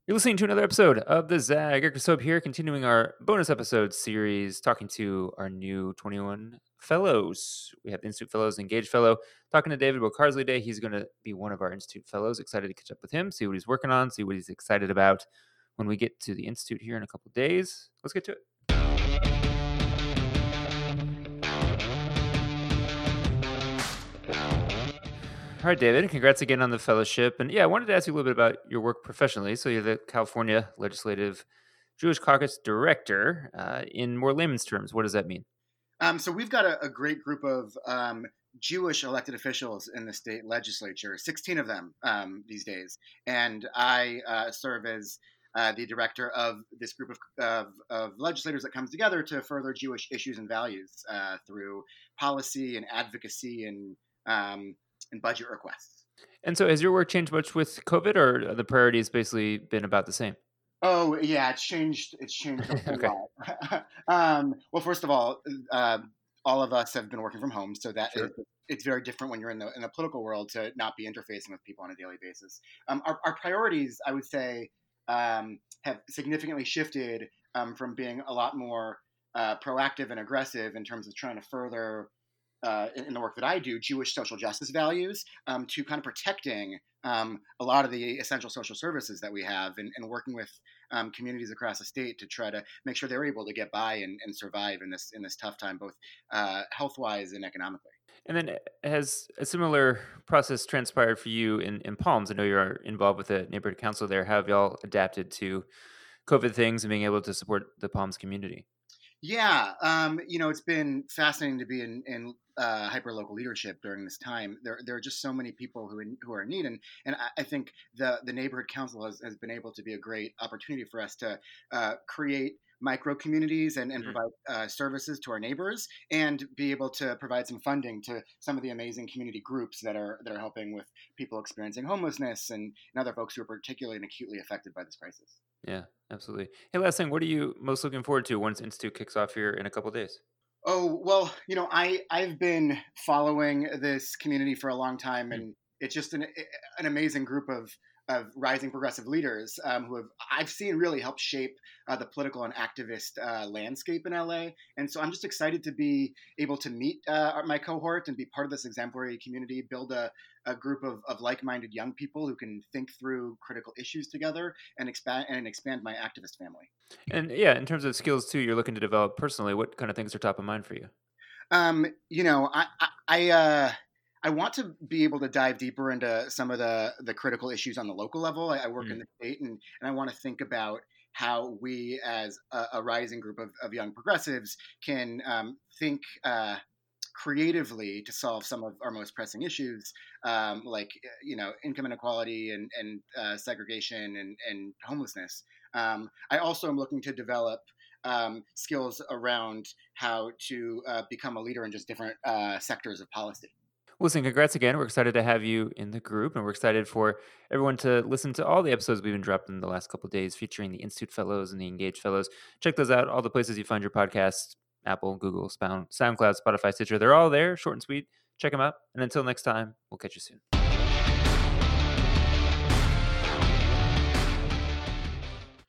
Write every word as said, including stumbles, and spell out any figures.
You're listening to another episode of the Zag. Eric Soap here, continuing our bonus episode series, talking to our new twenty-one fellows. We have Institute Fellows, Engaged Fellow, talking to David Bocarsley today. He's going to be one of our Institute Fellows. Excited to catch up with him, see what he's working on, see what he's excited about when we get to the Institute here in a couple days. Let's get to it. All right, David, congrats again on the fellowship. And yeah, I wanted to ask you a little bit about your work professionally. So you're the California Legislative Jewish Caucus Director. Uh, in more layman's terms, what does that mean? Um, so we've got a, a great group of um, Jewish elected officials in the state legislature, sixteen of them um, these days. And I uh, serve as uh, the director of this group of, of, of legislators that comes together to further Jewish issues and values uh, through policy and advocacy and um, and budget requests. And so has your work changed much with COVID, or are the priorities basically been about the same? Oh yeah, it's changed. It's changed a whole Okay. lot. um, well, first of all, uh, all of us have been working from home, so that Sure. is, it's very different when you're in the in the political world to not be interfacing with people on a daily basis. Um, our, our priorities, I would say, um, have significantly shifted um, from being a lot more uh, proactive and aggressive in terms of trying to further uh, in, in the work that I do, Jewish social justice values, um, to kind of protecting um, a lot of the essential social services that we have, and, and working with um, communities across the state to try to make sure they're able to get by and, and survive in this in this tough time, both uh, health wise and economically. And then uh, has a similar process transpired for you in, in Palms? I know you're involved with the neighborhood council there. How have y'all adapted to COVID things and being able to support the Palms community? Yeah, um, you know, it's been fascinating to be in, in uh, hyper local leadership during this time. There, there are just so many people who in, who are in need, and and I, I think the the neighborhood council has, has been able to be a great opportunity for us to uh, create micro communities and, and Mhm. provide uh, services to our neighbors, and be able to provide some funding to some of the amazing community groups that are that are helping with people experiencing homelessness and, and other folks who are particularly and acutely affected by this crisis. Yeah, absolutely. Hey, last thing, what are you most looking forward to once Institute kicks off here in a couple days? Oh, well, you know, I I've been following this community for a long time, Hmm. and it's just an an amazing group of of rising progressive leaders um, who have I've seen really help shape uh, the political and activist uh, landscape in L A. And so I'm just excited to be able to meet uh, my cohort and be part of this exemplary community, build a, a group of, of like-minded young people who can think through critical issues together and expand and expand my activist family. And yeah, in terms of skills too, you're looking to develop personally. What kind of things are top of mind for you? Um, you know, I I I, uh, I want to be able to dive deeper into some of the the critical issues on the local level. I, I work in Mm. the state, and and I want to think about how we, as a, a rising group of, of young progressives, can um, think uh, creatively to solve some of our most pressing issues, um, like you know income inequality and and uh, segregation and and homelessness. Um, I also am looking to develop um, skills around how to uh, become a leader in just different uh, sectors of policy. Listen, congrats again. We're excited to have you in the group, and we're excited for everyone to listen to all the episodes we've been dropping in the last couple of days featuring the Institute Fellows and the Engaged Fellows. Check those out, all the places you find your podcasts: Apple, Google, Spound, SoundCloud, Spotify, Stitcher. They're all there, short and sweet. Check them out. And until next time, we'll catch you soon.